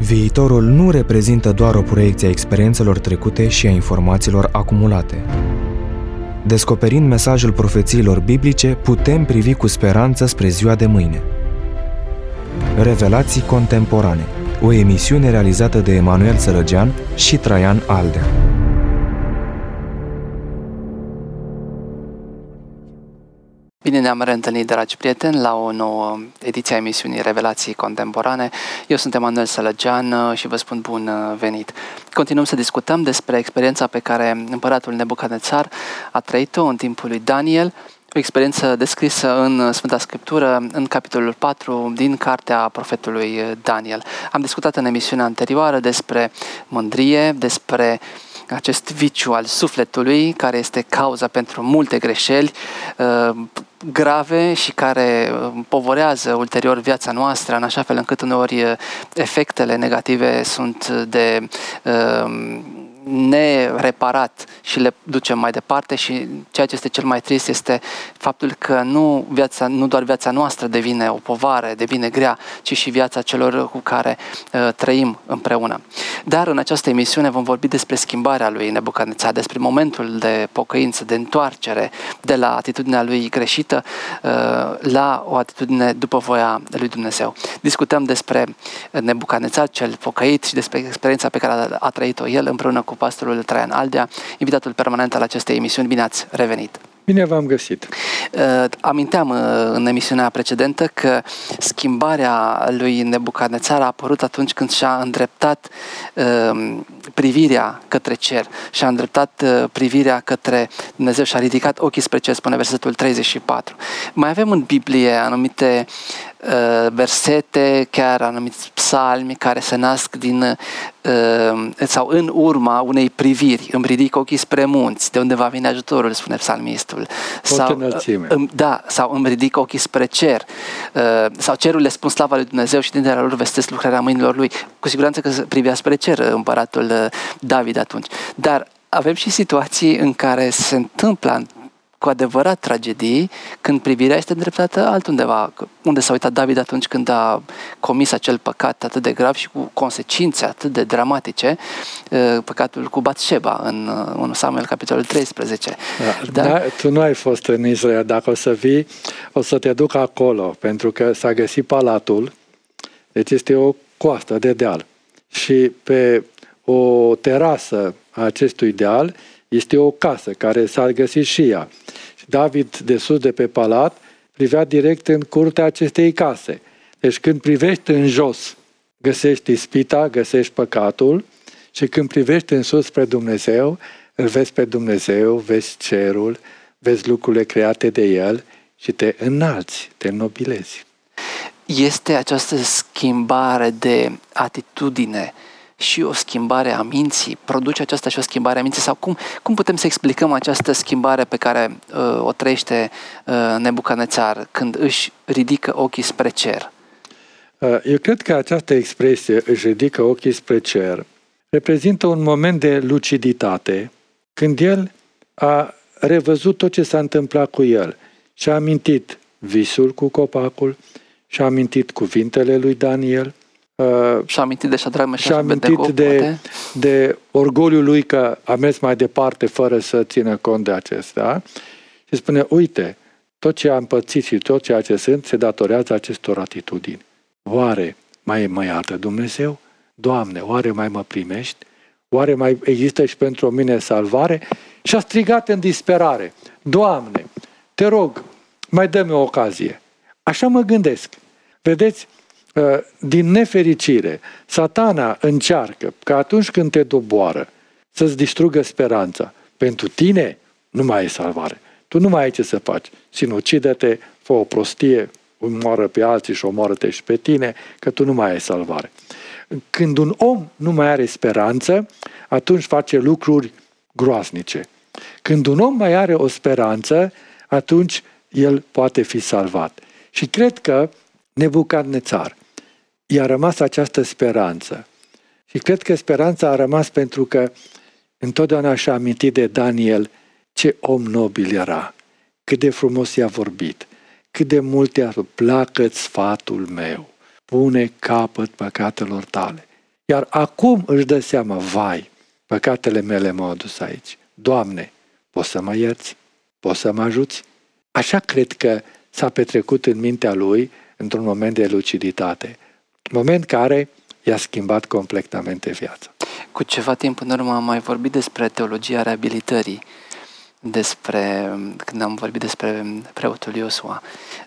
Viitorul nu reprezintă doar o proiecție a experiențelor trecute și a informațiilor acumulate. Descoperind mesajul profețiilor biblice, putem privi cu speranță spre ziua de mâine. Revelații contemporane, o emisiune realizată de Emanuel Sărăgean și Traian Aldea. Bine ne-am reîntâlnit, dragi prieteni, la o nouă ediție a emisiunii Revelații Contemporane. Eu sunt Emanuel Sărăgean și vă spun bun venit. Continuăm să discutăm despre experiența pe care împăratul Nebucadnețar a trăit-o în timpul lui Daniel, o experiență descrisă în Sfânta Scriptură, în capitolul 4 din cartea profetului Daniel. Am discutat în emisiunea anterioară despre mândrie, despre acest viciu al sufletului, care este cauza pentru multe greșeli grave și care împovorează ulterior viața noastră, în așa fel încât uneori efectele negative sunt de nereparat și le ducem mai departe, și ceea ce este cel mai trist este faptul că nu doar viața noastră devine o povară, devine grea, ci și viața celor cu care trăim împreună. Dar în această emisiune vom vorbi despre schimbarea lui Nebucadnețar, despre momentul de pocăință, de întoarcere de la atitudinea lui greșită la o atitudine după voia lui Dumnezeu. Discutăm despre Nebucadnețar cel pocăit și despre experiența pe care a trăit-o el împreună cu pastorul Traian Aldea, invitatul permanent al acestei emisiuni. Bine ați revenit! Bine v-am găsit! Aminteam în emisiunea precedentă că schimbarea lui Nebucadnețar a apărut atunci când și-a îndreptat privirea către cer, și-a îndreptat privirea către Dumnezeu, și-a ridicat ochii spre cer, spune versetul 34. Mai avem în Biblie anumite versete, chiar anumiți psalmi care se nasc din sau în urma unei priviri. Îmi ridic ochii spre munți, de unde va veni ajutorul, spune psalmistul. Sau îmi ridic ochii spre cer. Sau cerurile spun slava lui Dumnezeu și dintre lor vestesc lucrarea mâinilor lui. Cu siguranță că privea spre cer împăratul David atunci. Dar avem și situații în care se întâmplă cu adevărat tragedii, când privirea este îndreptată altundeva. Unde s-a uitat David atunci când a comis acel păcat atât de grav și cu consecințe atât de dramatice, păcatul cu Batșeba în 1 Samuel, capitolul 13. Da, tu nu ai fost în Israel. Dacă o să vii, o să te duc acolo, pentru că s-a găsit palatul, deci este o coastă de deal. Și pe o terasă a acestui deal este o casă care s-a găsit și ea. Și David, de sus de pe palat, privea direct în curtea acestei case. Deci când privești în jos, găsești ispita, găsești păcatul, și când privești în sus spre Dumnezeu, îl vezi pe Dumnezeu, vezi cerul, vezi lucrurile create de El și te înalți, te înnobilezi. Este această schimbare de atitudine și o schimbare a minții? Produce aceasta și o schimbare a minții? Sau cum putem să explicăm această schimbare pe care o trăiește Nebucadnețar când își ridică ochii spre cer? Eu cred că această expresie, își ridică ochii spre cer, reprezintă un moment de luciditate, când el a revăzut tot ce s-a întâmplat cu el și a amintit visul cu copacul, și a amintit cuvintele lui Daniel, și-a amintit de Șadrac, Meșaș și Abednego, de orgoliul lui că a mers mai departe fără să țină cont de acestea, și spune, uite, tot ce am pățit și tot ceea ce sunt se datorează acestor atitudini. Oare mai mă iartă Dumnezeu? Doamne, oare mai mă primești? Oare mai există și pentru mine salvare? Și a strigat în disperare, Doamne, te rog, mai dă-mi o ocazie. Așa mă gândesc. Vedeți, din nefericire, Satana încearcă că atunci când te doboară să-ți distrugă speranța. Pentru tine nu mai e salvare. Tu nu mai ai ce să faci. Sinucide-te, fă o prostie, omoară pe alții și omoară-te și pe tine, că tu nu mai ai salvare. Când un om nu mai are speranță, atunci face lucruri groaznice. Când un om mai are o speranță, atunci el poate fi salvat. Și cred că Nebucadnețar i-a rămas această speranță. Și cred că speranța a rămas pentru că întotdeauna și-a amintit de Daniel ce om nobil era, cât de frumos i-a vorbit, cât de mult i-a placă sfatul meu, pune capăt păcatelor tale. Iar acum își dă seama, vai, păcatele mele m-au adus aici. Doamne, poți să mă ierți? Poți să mă ajuți? Așa cred că s-a petrecut în mintea lui într-un moment de luciditate. Moment care i-a schimbat completamente viața. Cu ceva timp în urmă am mai vorbit despre teologia reabilitării, când am vorbit despre preotul Iosua.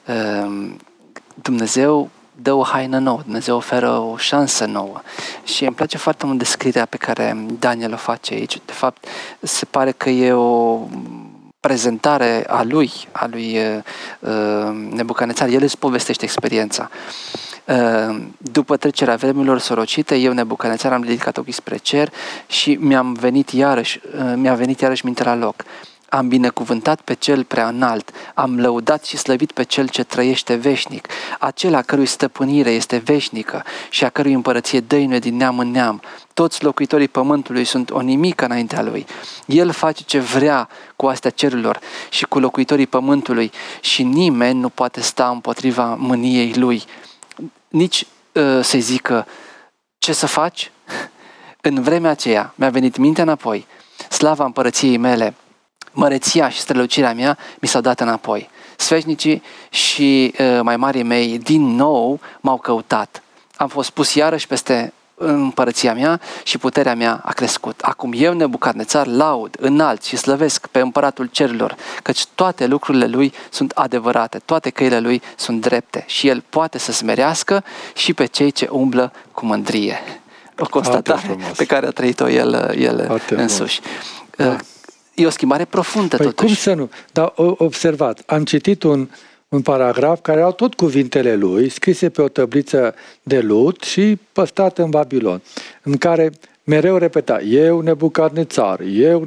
Dumnezeu dă o haină nouă, Dumnezeu oferă o șansă nouă. Și îmi place foarte mult descrierea pe care Daniel o face aici. De fapt, se pare că e o prezentare a lui Nebucadnețar. El își povestește experiența. După trecerea vremilor sorocite, eu, Nebucadnețar, am ridicat ochii spre cer și mi-a venit iarăși mintea la loc. Am binecuvântat pe cel prea înalt, am lăudat și slăvit pe cel ce trăiește veșnic, acela cărui stăpânire este veșnică și a cărui împărăție dăinuie din neam în neam. Toți locuitorii pământului sunt o nimică înaintea lui. El face ce vrea cu astea cerurilor și cu locuitorii pământului și nimeni nu poate sta împotriva mâniei lui. Nici să-i zică ce să faci. În vremea aceea mi-a venit mintea înapoi, slava împărăției mele, măreția și strălucirea mea mi s-au dat înapoi. Sfeșnicii și mai marii mei din nou m-au căutat. Am fost pus iarăși peste împărăția mea și puterea mea a crescut. Acum eu, Nebucadnețar, laud, înalt și slăvesc pe împăratul cerurilor, căci toate lucrurile lui sunt adevărate, toate căile lui sunt drepte și el poate să smerească și pe cei ce umblă cu mândrie. O constatare pe care a trăit-o el însuși. E o schimbare profundă, totuși. Cum să nu? Dar observați, am citit un paragraf care au tot cuvintele lui, scrise pe o tăbliță de lut și păstrat în Babilon, în care mereu repeta, eu Nebucadnețar,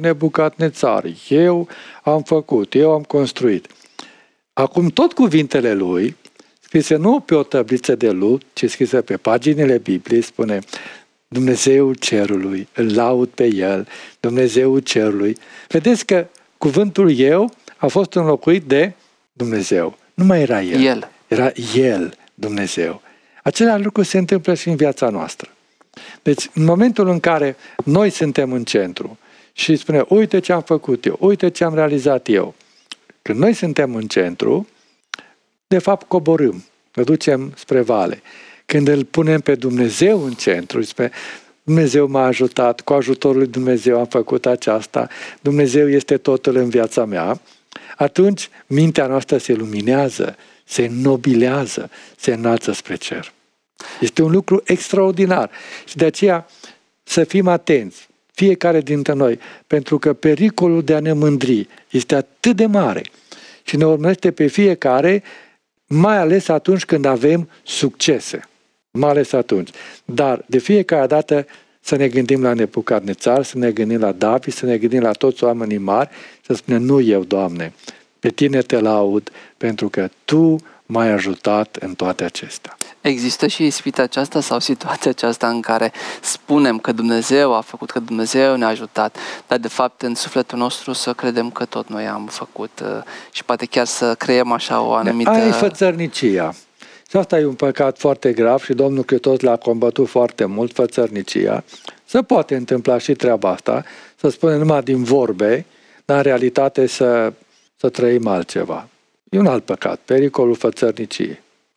eu am făcut, eu am construit. Acum tot cuvintele lui, scrise nu pe o tăbliță de lut, ci scrise pe paginile Bibliei, spune Dumnezeul cerului, îl laud pe el, Dumnezeul cerului. Vedeți că cuvântul eu a fost înlocuit de Dumnezeu. Nu mai era el. Era el, Dumnezeu. Același lucru se întâmplă și în viața noastră. Deci, în momentul în care noi suntem în centru și spunem, uite ce am făcut eu, uite ce am realizat eu. Când noi suntem în centru, de fapt coborâm, ne ducem spre vale. Când îl punem pe Dumnezeu în centru, spune, Dumnezeu m-a ajutat, cu ajutorul lui Dumnezeu am făcut aceasta, Dumnezeu este totul în viața mea, atunci mintea noastră se luminează, se înnobilează, se înalță spre cer. Este un lucru extraordinar și de aceea să fim atenți, fiecare dintre noi, pentru că pericolul de a ne mândri este atât de mare și ne urmărește pe fiecare, mai ales atunci când avem succese. Mai ales atunci. Dar de fiecare dată să ne gândim la Nebucadnețar, să ne gândim la David, să ne gândim la toți oamenii mari, să spunem, nu eu, Doamne, pe Tine te laud, pentru că Tu m-ai ajutat în toate acestea. Există și ispita aceasta sau situația aceasta în care spunem că Dumnezeu a făcut, că Dumnezeu ne-a ajutat, dar de fapt în sufletul nostru să credem că tot noi am făcut și poate chiar să creăm așa o anumită... Aia e fățărnicia. Și asta e un păcat foarte grav și Domnul Hristos l-a combătut foarte mult, fățărnicia. Se poate întâmpla și treaba asta, să spunem numai din vorbe, dar în realitate să trăim altceva. E un alt păcat, pericolul fățărniciei.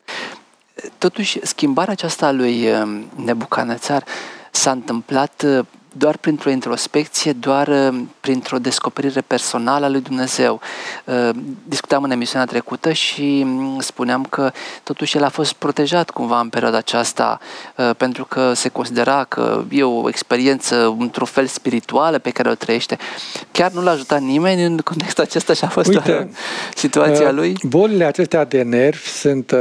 Totuși, schimbarea aceasta a lui Nebucadnețar s-a întâmplat doar printr-o introspecție, doar printr-o descoperire personală a lui Dumnezeu. Discutam în emisiunea trecută și spuneam că totuși el a fost protejat cumva în perioada aceasta pentru că se considera că e o experiență într-un fel spirituală pe care o trăiește. Chiar nu l-a ajutat nimeni în contextul acesta și a fost situația lui? Bolile acestea de nervi sunt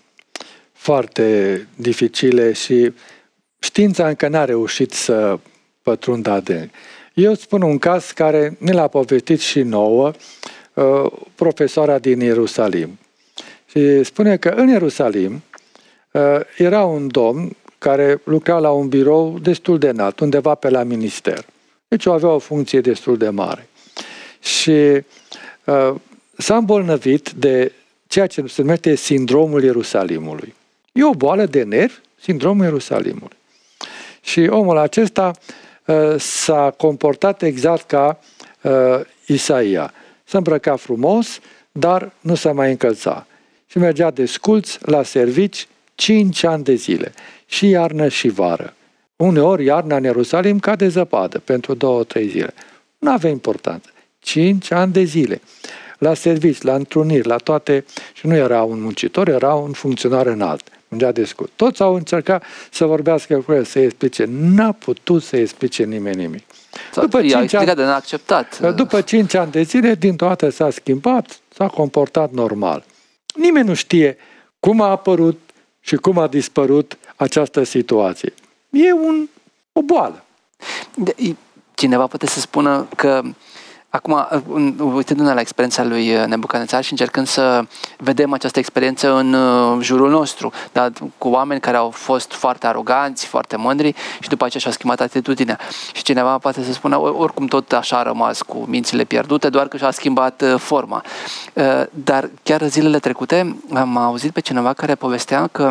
foarte dificile și știința încă n-a reușit să pătrundă adânc. Eu spun un caz care ne l-a povestit și nouă profesoara din Ierusalim. Și spune că în Ierusalim era un domn care lucra la un birou destul de înalt, undeva pe la minister. Deci avea o funcție destul de mare. Și s-a îmbolnăvit de ceea ce se numește sindromul Ierusalimului. E o boală de nervi, sindromul Ierusalimului. Și omul acesta s-a comportat exact ca Isaia. Se îmbrăca frumos, dar nu se mai încălța. Și mergea desculț la servici 5 ani de zile. Și iarnă și vară. Uneori iarna în Ierusalim cade zăpadă pentru 2-3 zile. Nu avea importanță. 5 ani de zile. La servici, la întruniri, la toate. Și nu era un muncitor, era un funcționar înalt. Mergea desculț. Toți au încercat să vorbească cu el, să-i explice. N-a putut să-i explice nimeni nimic. După 5 ani, de neacceptat. După 5 ani de zile, dintr-o dată s-a schimbat, s-a comportat normal. Nimeni nu știe cum a apărut și cum a dispărut această situație. E o boală. Cineva poate să spună că acum, uitându-ne la experiența lui Nebucadnețar și încercând să vedem această experiență în jurul nostru, dar cu oameni care au fost foarte aroganți, foarte mândri și după aceea și-au schimbat atitudinea. Și cineva poate să spună, oricum tot așa a rămas cu mințile pierdute, doar că și-a schimbat forma. Dar chiar zilele trecute am auzit pe cineva care povestea că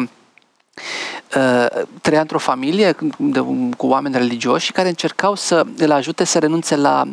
trăia într-o familie cu oameni religioși care încercau să îl ajute să renunțe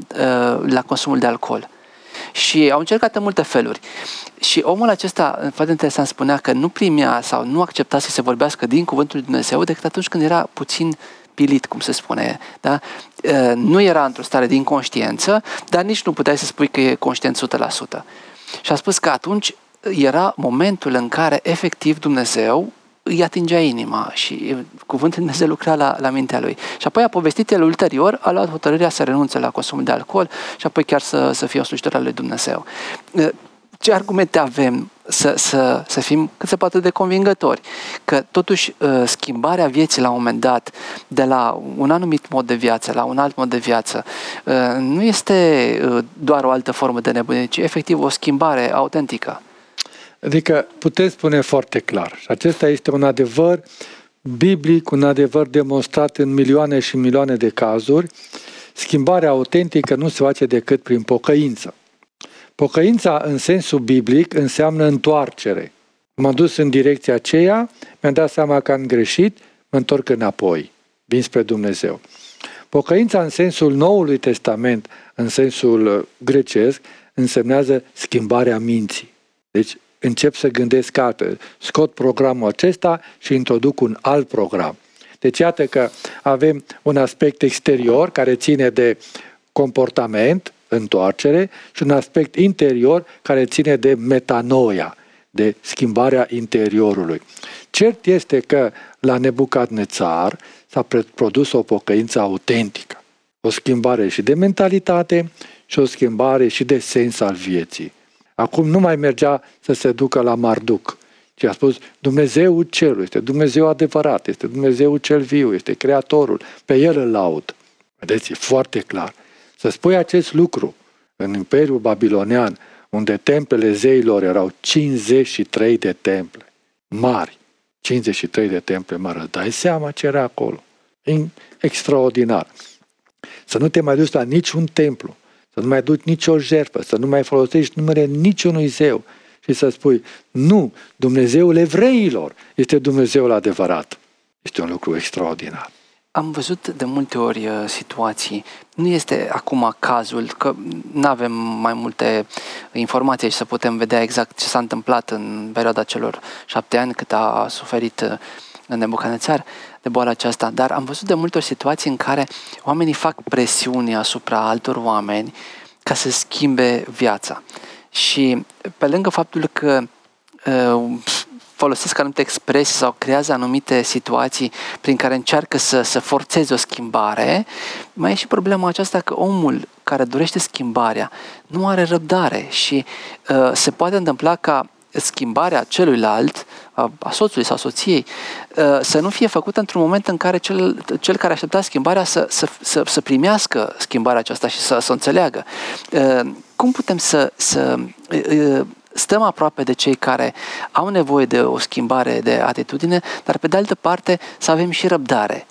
la consumul de alcool. Și au încercat în multe feluri. Și omul acesta, foarte interesant, spunea că nu primea sau nu accepta să se vorbească din cuvântul lui Dumnezeu decât atunci când era puțin pilit, cum se spune. Da? Nu era într-o stare de inconștiență, dar nici nu puteai să spui că e conștient 100%. Și a spus că atunci era momentul în care efectiv Dumnezeu îi atingea inima și cuvântul Dumnezeu lucra la mintea lui. Și apoi a povestit el ulterior, a luat hotărârea să renunțe la consumul de alcool și apoi chiar să fie o slujitor al lui Dumnezeu. Ce argumente avem să fim cât se poate de convingători? Că totuși schimbarea vieții la un moment dat de la un anumit mod de viață la un alt mod de viață nu este doar o altă formă de nebunie, ci efectiv o schimbare autentică. Adică putem spune foarte clar, și acesta este un adevăr biblic, un adevăr demonstrat în milioane și milioane de cazuri, schimbarea autentică nu se face decât prin pocăință. Pocăința în sensul biblic înseamnă întoarcere. M-am dus în direcția aceea, mi-am dat seama că am greșit, mă întorc înapoi, vin spre Dumnezeu. Pocăința în sensul Noului Testament, în sensul grecesc, însemnează schimbarea minții. Deci încep să gândesc altfel, scot programul acesta și introduc un alt program. Deci iată că avem un aspect exterior care ține de comportament, întoarcere, și un aspect interior care ține de metanoia, de schimbarea interiorului. Cert este că la Nebucadnețar s-a produs o pocăință autentică, o schimbare și de mentalitate și o schimbare și de sens al vieții. Acum nu mai mergea să se ducă la Marduc, ci a spus Dumnezeul Cerului, este Dumnezeu adevărat, este Dumnezeul cel viu, este Creatorul, pe El îl laud. Vedeți, e foarte clar. Să spui acest lucru în Imperiul Babilonian, unde templele zeilor erau 53 de temple mari, 53 de temple mari, dai seama ce era acolo. Extraordinar. Să nu te mai duci la niciun templu, să nu mai duci nicio jertfă, să nu mai folosești numele niciunui zeu și să spui, nu, Dumnezeul evreilor este Dumnezeul adevărat. Este un lucru extraordinar. Am văzut de multe ori situații, nu este acum cazul, că nu avem mai multe informații și să putem vedea exact ce s-a întâmplat în perioada celor 7 ani cât a suferit Nebucadnețar de boala aceasta, dar am văzut de multe ori situații în care oamenii fac presiuni asupra altor oameni ca să schimbe viața. Și pe lângă faptul că folosesc anumite expresii sau creează anumite situații prin care încearcă să forțeze o schimbare, mai e și problema aceasta că omul care dorește schimbarea nu are răbdare și se poate întâmpla ca schimbarea celuilalt, a soțului sau soției, să nu fie făcută într-un moment în care cel care aștepta schimbarea să primească schimbarea aceasta și să o înțeleagă. Cum putem să stăm aproape de cei care au nevoie de o schimbare de atitudine, dar pe de altă parte să avem și răbdare?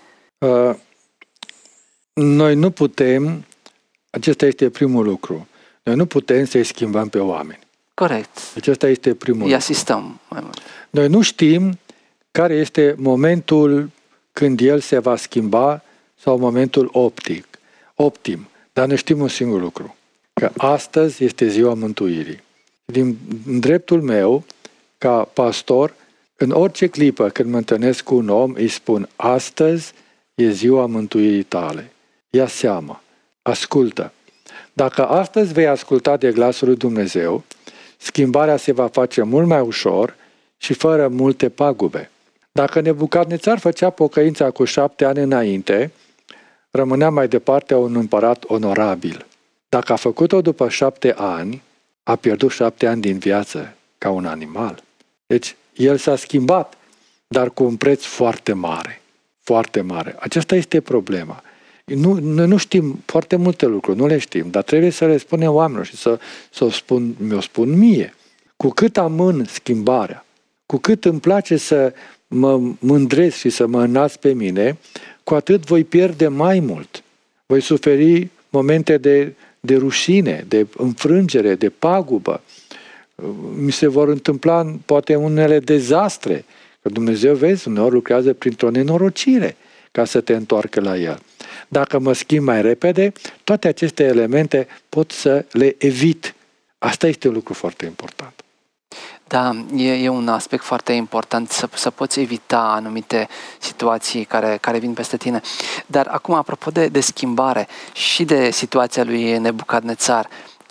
Noi nu putem, acesta este primul lucru, noi nu putem să-i schimbăm pe oameni. Corect. Acesta este primul lucru. Îi asistăm mai mult. Noi nu știm care este momentul când El se va schimba sau momentul optim. Dar ne știm un singur lucru, că astăzi este ziua mântuirii. Din dreptul meu, ca pastor, în orice clipă când mă întâlnesc cu un om, îi spun, astăzi e ziua mântuirii tale. Ia seama, ascultă. Dacă astăzi vei asculta de glasul lui Dumnezeu, schimbarea se va face mult mai ușor și fără multe pagube. Dacă Nebucadnețar făcea pocăința cu 7 ani înainte, rămânea mai departe un împărat onorabil. Dacă a făcut-o după 7 ani, a pierdut 7 ani din viață ca un animal. Deci, el s-a schimbat, dar cu un preț foarte mare. Foarte mare. Aceasta este problema. Noi nu știm foarte multe lucruri, nu le știm, dar trebuie să le spunem oamenilor și mi-o spun mie. Cu cât amân schimbarea, cu cât îmi place să mă mândresc și să mă înalț pe mine, cu atât voi pierde mai mult. Voi suferi momente de rușine, de înfrângere, de pagubă. Mi se vor întâmpla poate unele dezastre. Că Dumnezeu, vezi, uneori lucrează printr-o nenorocire ca să te întoarcă la El. Dacă mă schimb mai repede, toate aceste elemente pot să le evit. Asta este un lucru foarte important. Da, e un aspect foarte important să poți evita anumite situații care vin peste tine. Dar acum, apropo de schimbare și de situația lui Nebucadnețar,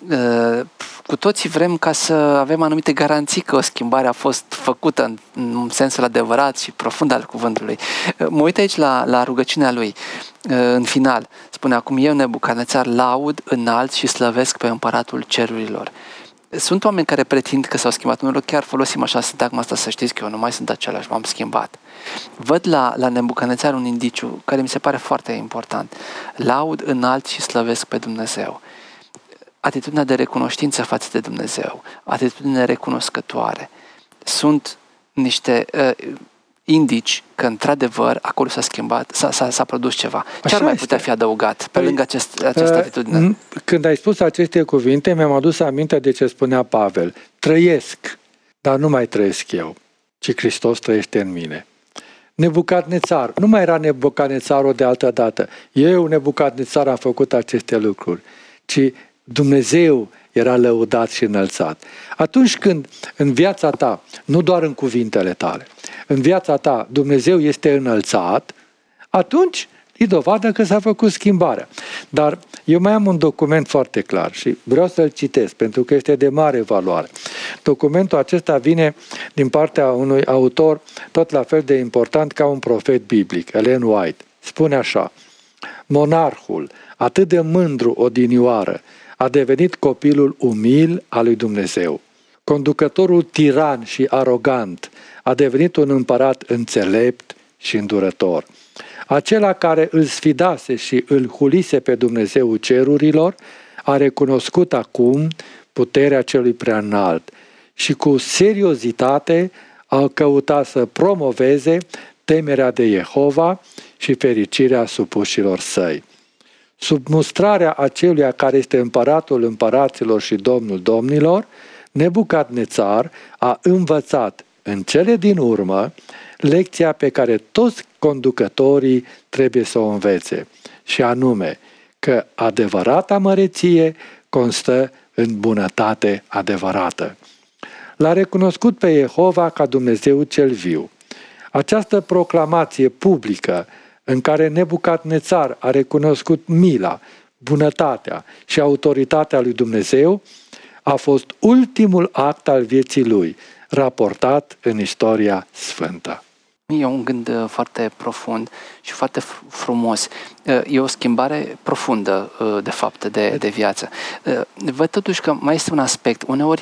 cu toții vrem ca să avem anumite garanții că o schimbare a fost făcută în sensul adevărat și profund al cuvântului. Mă uit aici la rugăciunea lui. În final, spune acum, eu, Nebucadnețar, laud, înalt și slăvesc pe împăratul cerurilor. Sunt oameni care pretind că s-au schimbat. Noi chiar folosim așa sintagma asta, să știți că eu nu mai sunt același, m-am schimbat. Văd la Nebucadnețar un indiciu care mi se pare foarte important. Laud, înalt și slăvesc pe Dumnezeu. Atitudinea de recunoștință față de Dumnezeu, atitudine recunoscătoare, sunt niște indici că într-adevăr acolo s-a schimbat, s-a produs ceva. Ce ar mai putea fi adăugat pe lângă această atitudine? Când ai spus aceste cuvinte, mi-am adus aminte de ce spunea Pavel. Trăiesc, dar nu mai trăiesc eu, ci Hristos trăiește în mine. Nebucadnețar, nu mai era Nebucadnețarul de altă dată. Eu, Nebucadnețar, am făcut aceste lucruri, ci Dumnezeu era lăudat și înălțat. Atunci când în viața ta, nu doar în cuvintele tale, în viața ta Dumnezeu este înălțat, atunci e dovadă că s-a făcut schimbarea. Dar eu mai am un document foarte clar și vreau să-l citesc pentru că este de mare valoare. Documentul acesta vine din partea unui autor tot la fel de important ca un profet biblic, Ellen White. Spune așa: monarhul, atât de mândru odinioară, a devenit copilul umil al lui Dumnezeu. Conducătorul tiran și arogant a devenit un împărat înțelept și îndurător. Acela care îl sfidase și îl hulise pe Dumnezeu cerurilor a recunoscut acum puterea celui preaînalt și cu seriozitate a căutat să promoveze temerea de Jehova și fericirea supușilor săi. Sub mustrarea aceluia care este împăratul împăraților și domnul domnilor, Nebucadnețar a învățat în cele din urmă lecția pe care toți conducătorii trebuie să o învețe, și anume că adevărata măreție constă în bunătate adevărată. L-a recunoscut pe Jehova ca Dumnezeu cel viu. Această proclamație publică în care Nebucadnețar a recunoscut mila, bunătatea și autoritatea lui Dumnezeu a fost ultimul act al vieții lui, raportat în istoria sfântă. E un gând foarte profund și foarte frumos. E o schimbare profundă, de fapt, de viață. Văd totuși că mai este un aspect. Uneori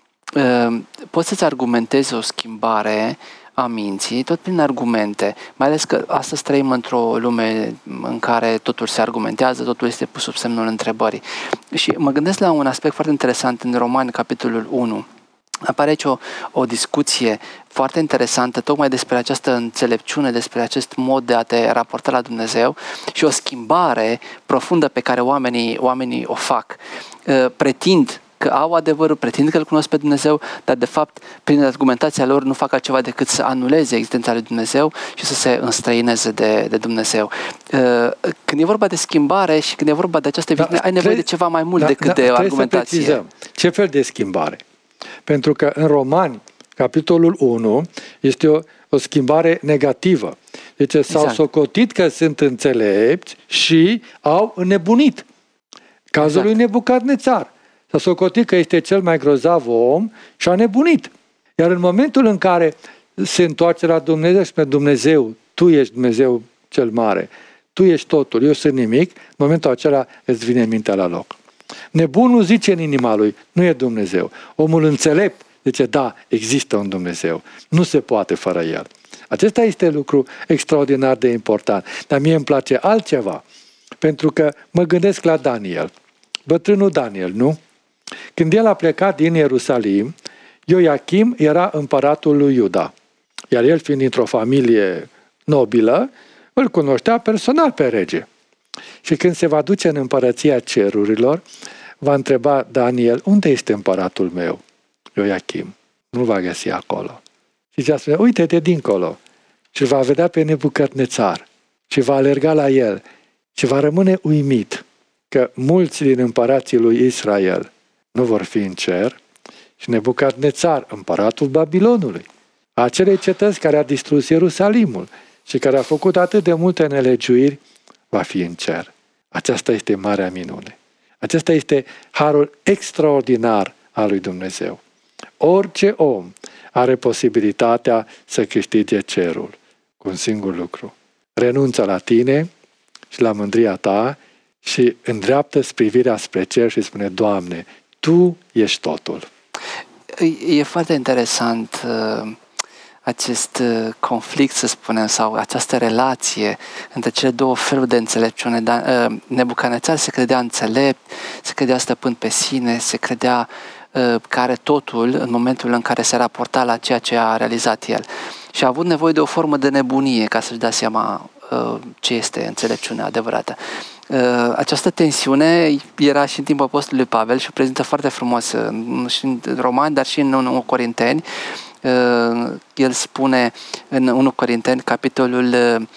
poți să-ți argumentezi o schimbare a minții, tot prin argumente, mai ales că astăzi trăim într-o lume în care totul se argumentează, totul este pus sub semnul întrebării. Și mă gândesc la un aspect foarte interesant în Romani, capitolul 1. Apare aici o discuție foarte interesantă tocmai despre această înțelepciune, despre acest mod de a te raporta la Dumnezeu și o schimbare profundă pe care oamenii o fac. Pretind că au adevărul, pretind că îl cunosc pe Dumnezeu, dar de fapt, prin argumentația lor, nu fac altceva decât să anuleze existența lui Dumnezeu și să se înstrăineze de Dumnezeu. Când e vorba de schimbare și când e vorba de această viziune, ai nevoie de ceva mai mult decât de argumentație. Să precizăm. Ce fel de schimbare? Pentru că în Romani, capitolul 1, este o schimbare negativă. Deci s-au socotit că sunt înțelepți și au înnebunit. Cazul lui Nebucadnețar. S-a socotit că este cel mai grozav om și a nebunit. Iar în momentul în care se întoarce la Dumnezeu și pe Dumnezeu, tu ești Dumnezeu cel mare, tu ești totul, eu sunt nimic, în momentul acela îți vine mintea la loc. Nebunul zice în inima lui, nu e Dumnezeu. Omul înțelept zice, da, există un Dumnezeu. Nu se poate fără El. Acesta este lucru extraordinar de important. Dar mie îmi place altceva. Pentru că mă gândesc la Daniel. Bătrânul Daniel, nu? Când el a plecat din Ierusalim, Ioachim era împăratul lui Iuda. Iar el, fiind dintr-o familie nobilă, îl cunoștea personal pe rege. Și când se va duce în împărăția cerurilor, va întreba Daniel, unde este împăratul meu? Ioachim. Nu va găsi acolo. Și zicea, spune, uite-te dincolo. Și va vedea pe Nebucadnețar. Și va alerga la el. Și va rămâne uimit că mulți din împărații lui Israel nu vor fi în cer. Și Nebucadnețar, împăratul Babilonului, acelei cetăți care a distrus Ierusalimul și care a făcut atât de multe nelegiuiri, va fi în cer. Aceasta este marea minune. Acesta este harul extraordinar al lui Dumnezeu. Orice om are posibilitatea să câștige cerul cu un singur lucru. Renunță la tine și la mândria ta și îndreaptă-ți privirea spre cer și spune, Doamne, Tu ești totul. E foarte interesant acest conflict, să spunem, sau această relație între cele două feluri de înțelepciune. Nebucadnețar se credea înțelept, se credea stăpân pe sine, se credea că are totul în momentul în care se raporta la ceea ce a realizat el. Și a avut nevoie de o formă de nebunie ca să-și dea seama ce este înțelepciunea adevărată. Această tensiune era și în timpul apostolului Pavel și o prezintă foarte frumos și în Romani, dar și în 1 Corinteni. El spune în 1 Corinteni, capitolul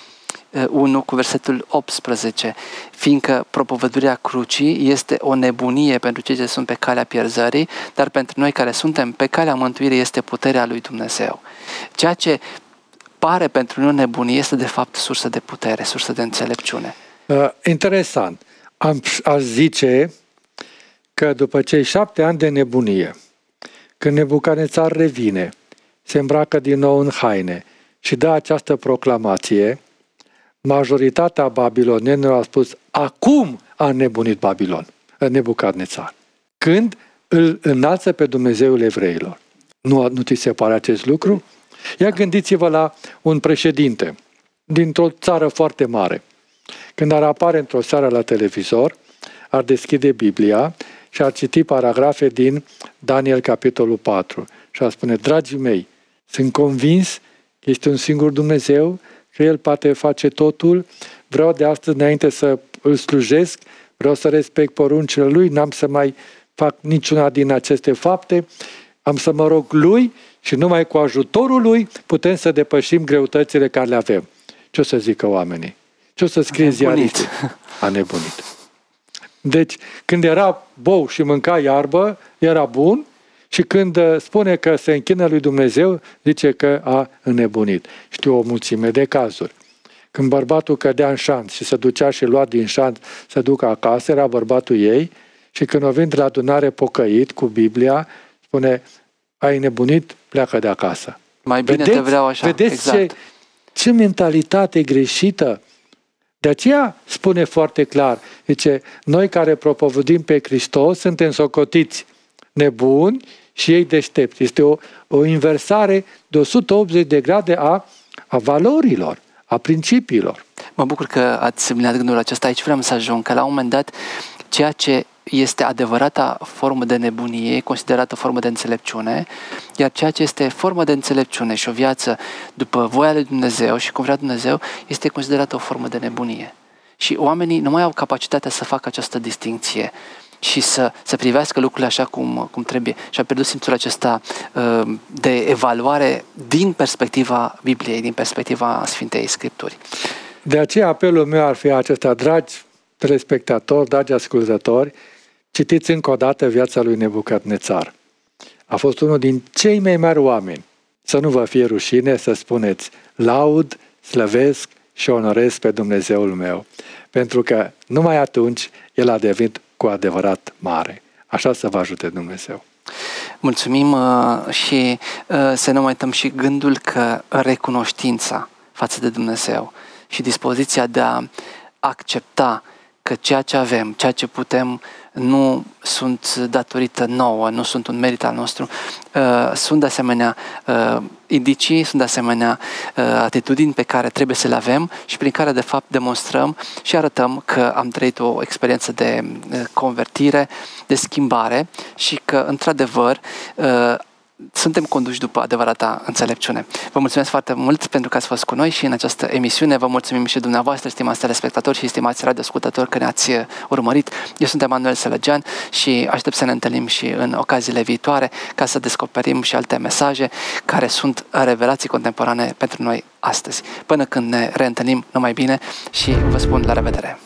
1 cu versetul 18, fiindcă propovăduirea crucii este o nebunie pentru cei ce sunt pe calea pierzării, dar pentru noi care suntem pe calea mântuirii este puterea lui Dumnezeu. Ceea ce pare pentru noi nebunie este de fapt sursă de putere, sursă de înțelepciune. Interesant. Aș zice că după cei 7 ani de nebunie, când Nebucadnețar revine, se îmbracă din nou în haine și dă această proclamație, majoritatea babilonenilor a spus, acum a nebunit Nebucadnețar. Când îl înalță pe Dumnezeul evreilor. Nu ți se pare acest lucru? Ia gândiți-vă la un președinte dintr-o țară foarte mare. Când ar apare într-o seară la televizor, ar deschide Biblia și ar citi paragrafe din Daniel, capitolul 4. Și ar spune, dragii mei, sunt convins că este un singur Dumnezeu, că El poate face totul, vreau de astăzi înainte să îl slujesc, vreau să respect poruncile Lui, n-am să mai fac niciuna din aceste fapte, am să mă rog Lui și numai cu ajutorul Lui putem să depășim greutățile care le avem. Ce o să zică oamenii? Ce o să scrie ziariștii? A nebunit. Deci, când era bou și mânca iarbă, era bun, și când spune că se închină lui Dumnezeu, zice că a înnebunit. Știu o mulțime de cazuri. Când bărbatul cădea în șanț și se ducea și lua din șanț să ducă acasă, era bărbatul ei, și când o vin de la adunare pocăit cu Biblia, spune, ai nebunit, pleacă de acasă. Mai bine te vreau așa. Vedeți exact. ce mentalitate greșită. De aceea spune foarte clar, zice, noi care propovăduim pe Hristos suntem socotiți nebuni și ei deștepți. Este o inversare de 180 de grade a valorilor, a principiilor. Mă bucur că ați semnat gândul acesta. Aici vreau să ajung, că la un moment dat ceea ce este adevărata formă de nebunie, considerată formă de înțelepciune, iar ceea ce este formă de înțelepciune și o viață după voia lui Dumnezeu și cum vrea Dumnezeu, este considerată o formă de nebunie. Și oamenii nu mai au capacitatea să facă această distincție. și să privească lucrurile așa cum trebuie. Și a pierdut simțul acesta de evaluare din perspectiva Bibliei, din perspectiva Sfintei Scripturi. De aceea apelul meu ar fi acesta, dragi telespectatori, dragi ascultători, citiți încă o dată viața lui Nebucadnețar. A fost unul din cei mai mari oameni. Să nu vă fie rușine să spuneți, laud, slăvesc și onorez pe Dumnezeul meu. Pentru că numai atunci el a devenit cu adevărat mare. Așa să vă ajute Dumnezeu. Mulțumim și să nu uităm și gândul că recunoștința față de Dumnezeu și dispoziția de a accepta că ceea ce avem, ceea ce putem, nu sunt datorită nouă, nu sunt un merit al nostru, sunt de asemenea indicii, sunt de asemenea atitudini pe care trebuie să le avem și prin care de fapt demonstrăm și arătăm că am trăit o experiență de convertire, de schimbare și că într-adevăr suntem conduși după adevărata înțelepciune. Vă mulțumesc foarte mult pentru că ați fost cu noi și în această emisiune. Vă mulțumim și dumneavoastră, stimați telespectatori și stimați radioascultători, că ne-ați urmărit. Eu sunt Emanuel Sălăgean și aștept să ne întâlnim și în ocaziile viitoare ca să descoperim și alte mesaje care sunt revelații contemporane pentru noi astăzi. Până când ne reîntâlnim, numai bine și vă spun la revedere!